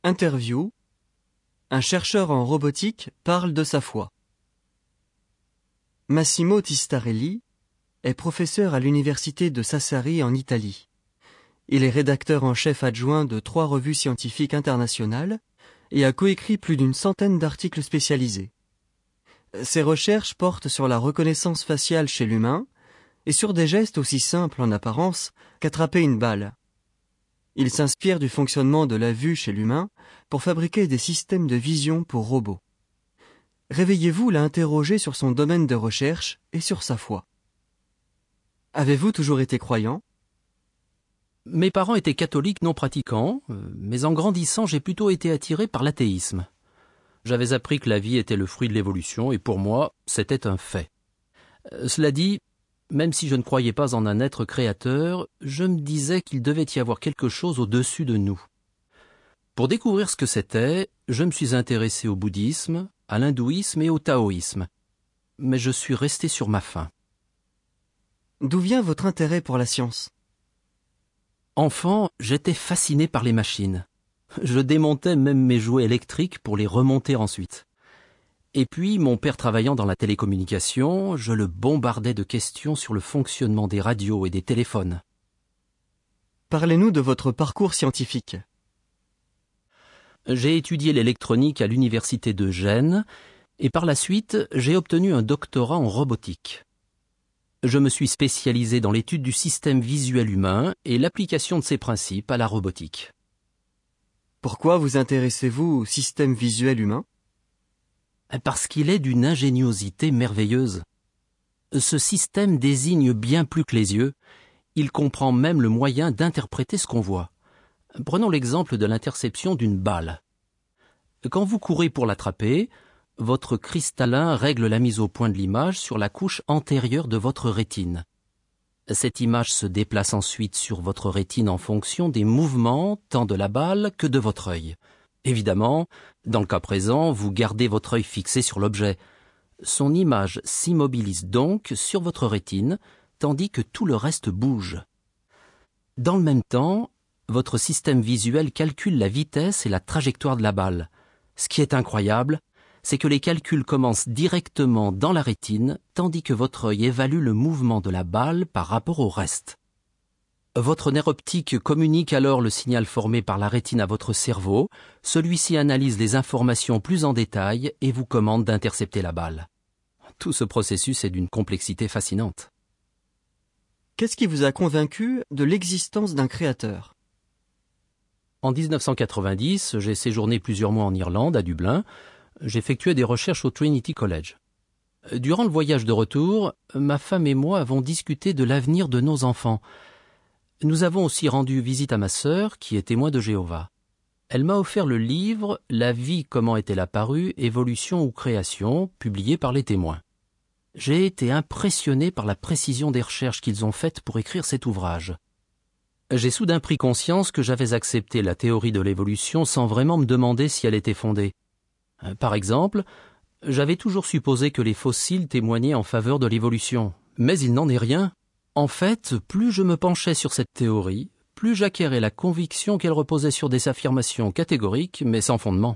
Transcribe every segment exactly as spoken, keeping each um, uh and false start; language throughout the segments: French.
Interview. Un chercheur en robotique parle de sa foi. Massimo Tistarelli est professeur à l'université de Sassari en Italie. Il est rédacteur en chef adjoint de trois revues scientifiques internationales et a coécrit plus d'une centaine d'articles spécialisés. Ses recherches portent sur la reconnaissance faciale chez l'humain et sur des gestes aussi simples en apparence qu'attraper une balle. Il s'inspire du fonctionnement de la vue chez l'humain pour fabriquer des systèmes de vision pour robots. Réveillez-vous l'a interrogé sur son domaine de recherche et sur sa foi. Avez-vous toujours été croyant ? Mes parents étaient catholiques non pratiquants, mais en grandissant, j'ai plutôt été attiré par l'athéisme. J'avais appris que la vie était le fruit de l'évolution et pour moi, c'était un fait. Cela dit, même si je ne croyais pas en un être créateur, je me disais qu'il devait y avoir quelque chose au-dessus de nous. Pour découvrir ce que c'était, je me suis intéressé au bouddhisme, à l'hindouisme et au taoïsme. Mais je suis resté sur ma faim. D'où vient votre intérêt pour la science ? Enfant, j'étais fasciné par les machines. Je démontais même mes jouets électriques pour les remonter ensuite. Et puis, mon père travaillant dans la télécommunication, je le bombardais de questions sur le fonctionnement des radios et des téléphones. Parlez-nous de votre parcours scientifique. J'ai étudié l'électronique à l'université de Gênes et par la suite, j'ai obtenu un doctorat en robotique. Je me suis spécialisé dans l'étude du système visuel humain et l'application de ses principes à la robotique. Pourquoi vous intéressez-vous au système visuel humain ? Parce qu'il est d'une ingéniosité merveilleuse. Ce système désigne bien plus que les yeux, il comprend même le moyen d'interpréter ce qu'on voit. Prenons l'exemple de l'interception d'une balle. Quand vous courez pour l'attraper, votre cristallin règle la mise au point de l'image sur la couche antérieure de votre rétine. Cette image se déplace ensuite sur votre rétine en fonction des mouvements tant de la balle que de votre œil. Évidemment, dans le cas présent, vous gardez votre œil fixé sur l'objet. Son image s'immobilise donc sur votre rétine, tandis que tout le reste bouge. Dans le même temps, votre système visuel calcule la vitesse et la trajectoire de la balle. Ce qui est incroyable, c'est que les calculs commencent directement dans la rétine, tandis que votre œil évalue le mouvement de la balle par rapport au reste. Votre nerf optique communique alors le signal formé par la rétine à votre cerveau, celui-ci analyse les informations plus en détail et vous commande d'intercepter la balle. Tout ce processus est d'une complexité fascinante. Qu'est-ce qui vous a convaincu de l'existence d'un créateur ? En dix-neuf cent quatre-vingt-dix, j'ai séjourné plusieurs mois en Irlande, à Dublin. J'effectuais des recherches au Trinity College. Durant le voyage de retour, ma femme et moi avons discuté de l'avenir de nos enfants. Nous avons aussi rendu visite à ma sœur, qui est témoin de Jéhovah. Elle m'a offert le livre « La vie, comment est-elle apparue, évolution ou création » publié par les témoins. J'ai été impressionné par la précision des recherches qu'ils ont faites pour écrire cet ouvrage. J'ai soudain pris conscience que j'avais accepté la théorie de l'évolution sans vraiment me demander si elle était fondée. Par exemple, j'avais toujours supposé que les fossiles témoignaient en faveur de l'évolution, mais il n'en est rien. En fait, plus je me penchais sur cette théorie, plus j'acquérais la conviction qu'elle reposait sur des affirmations catégoriques mais sans fondement.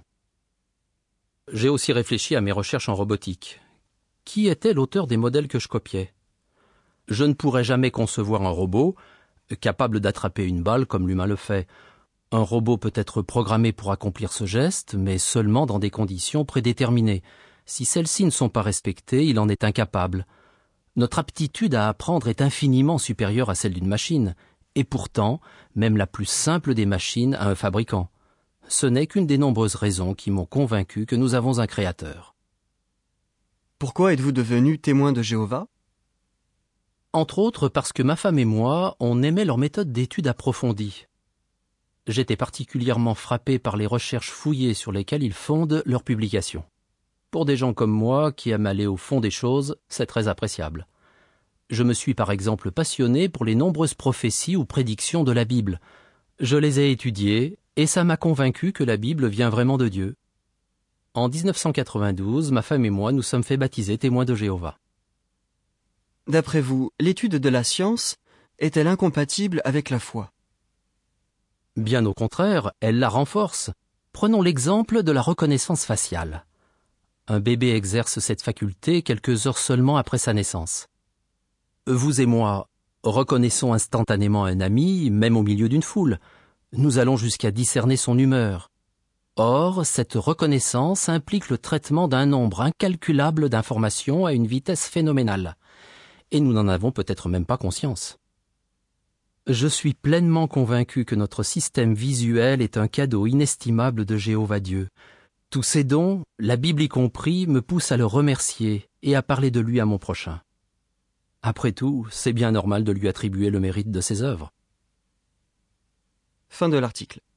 J'ai aussi réfléchi à mes recherches en robotique. Qui était l'auteur des modèles que je copiais ? Je ne pourrais jamais concevoir un robot capable d'attraper une balle comme l'humain le fait. Un robot peut être programmé pour accomplir ce geste, mais seulement dans des conditions prédéterminées. Si celles-ci ne sont pas respectées, il en est incapable. Notre aptitude à apprendre est infiniment supérieure à celle d'une machine, et pourtant, même la plus simple des machines a un fabricant. Ce n'est qu'une des nombreuses raisons qui m'ont convaincu que nous avons un créateur. Pourquoi êtes-vous devenu témoin de Jéhovah ? Entre autres parce que ma femme et moi, on aimait leur méthode d'étude approfondie. J'étais particulièrement frappé par les recherches fouillées sur lesquelles ils fondent leurs publications. Pour des gens comme moi, qui aiment aller au fond des choses, c'est très appréciable. Je me suis par exemple passionné pour les nombreuses prophéties ou prédictions de la Bible. Je les ai étudiées, et ça m'a convaincu que la Bible vient vraiment de Dieu. En dix-neuf cent quatre-vingt-douze, ma femme et moi nous sommes fait baptiser témoins de Jéhovah. D'après vous, l'étude de la science est-elle incompatible avec la foi ? Bien au contraire, elle la renforce. Prenons l'exemple de la reconnaissance faciale. Un bébé exerce cette faculté quelques heures seulement après sa naissance. Vous et moi reconnaissons instantanément un ami, même au milieu d'une foule. Nous allons jusqu'à discerner son humeur. Or, cette reconnaissance implique le traitement d'un nombre incalculable d'informations à une vitesse phénoménale. Et nous n'en avons peut-être même pas conscience. Je suis pleinement convaincu que notre système visuel est un cadeau inestimable de Jéhovah Dieu. Tous ces dons, la Bible y compris, me poussent à le remercier et à parler de lui à mon prochain. Après tout, c'est bien normal de lui attribuer le mérite de ses œuvres. Fin de l'article.